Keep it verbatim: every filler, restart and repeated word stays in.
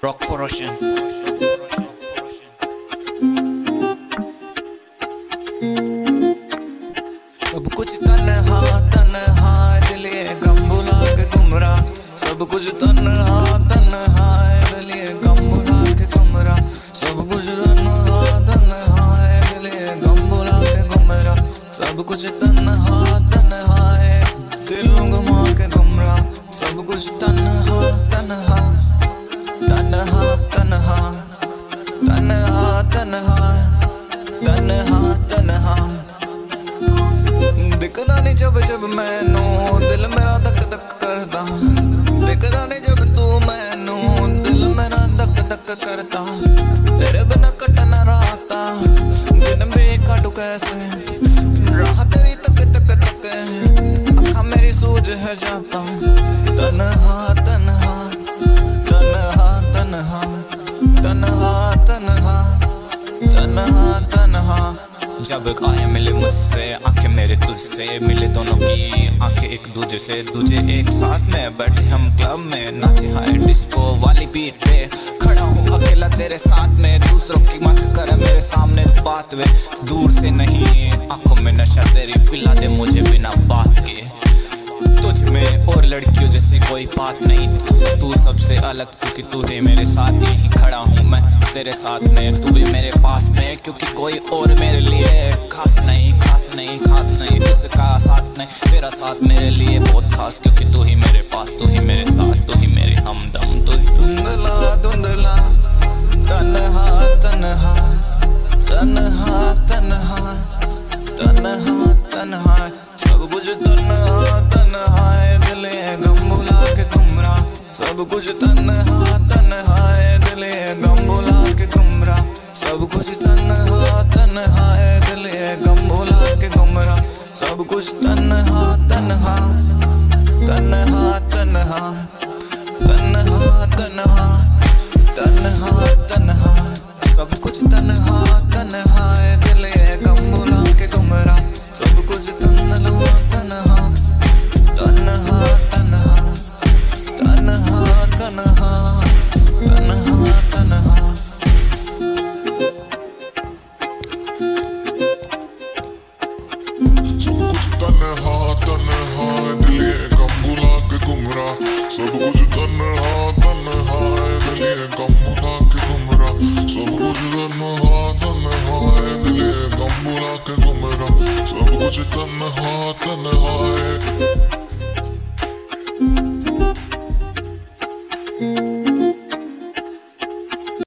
Rock for Ocean। सब कुछ तन्हा तन्हा दिल ये गम भुला के गुमरा, सब कुछ तन्हा तन्हा दिल ये गम भुला के गुमरा, सब कुछ तन्हा तन्हा दिल ये गम भुला के गुमरा, सब कुछ तन्हा तन्हा दिल घुमा के गुमरा, सब कुछ तन्हा तन्हा तन्हा तन्हा तन्हा तन्हा तन्हा तन्हा दिखदा नहीं जब जब मैनू दिल मेरा धक धक करदा, दिखदा नहीं जब तू मैनू दिल मेरा धक धक करदा, तेरे बिना कटना राता दिन भी काटू कैसे, राह तेरी तक तक तक अखा मेरी सूझ है जाता, तन्हा तन्हा तन्हा तन्हा तन्हा तन्हा तन्हा तन्हा। जब आए मिले मुझसे आंखें मेरे तुझसे मिले, दोनों की आंखें एक दूजे से, दूजे एक साथ में बैठे हम क्लब में, नाचे हाय डिस्को वाली बीट पे, खड़ा हूँ अकेला तेरे साथ में, दूसरों की मत कर मेरे सामने बात वे, दूर से नहीं आंखों में नशा तेरी पिला दे मुझे बिना बात के, तुझ में और लड़कियों जैसी कोई बात नहीं, तू सबसे अलग क्योंकि तू है मेरे साथ, यही खड़ा हूँ मैं तेरे साथ में, तू भी मेरे पास में, क्योंकि कोई और मेरे लिए खास नहीं, खास नहीं, खास नहीं, उसका साथ नहीं, तेरा साथ मेरे लिए बहुत खास, क्योंकि तू ही मेरे पास, तू ही मेरे साथ, तू ही मेरे हमदम, तू ही धुंधला धुंधला तन्हा तन्हा तन्हा तन्हा तन्हा तन्हा, सब कुछ तन्हा तन्हा दिल ये गम भुला के गुमरा, सब कुछ तन्हा तन्हा दिल ये गम भुला के गुमरा, सब कुछ तन्हा तन्हा दिल ये गम भुला के गुमरा, सब कुछ तन्हा तन्हा तन्हा तन्हा तन्हा तन्हा तन्हा तन्हा, सब कुछ तन्हा तन्हा दिल ये गम भुला के गुमरा, सब कुछ तन्हा तन्हा तन्हा तन्हा तन्हा तन्हा तन्हा तन्हा। सब कुछ तन्हा तन्हा दिल ये गम भुला के गुमरा, सब कुछ तन्हा तन्हा दिल ये गम भुला के गुमरा, सब कुछ तन्हा तन्हा दिल ये गम भुला के गुमरा, सब कुछ तन्हा तन्हा।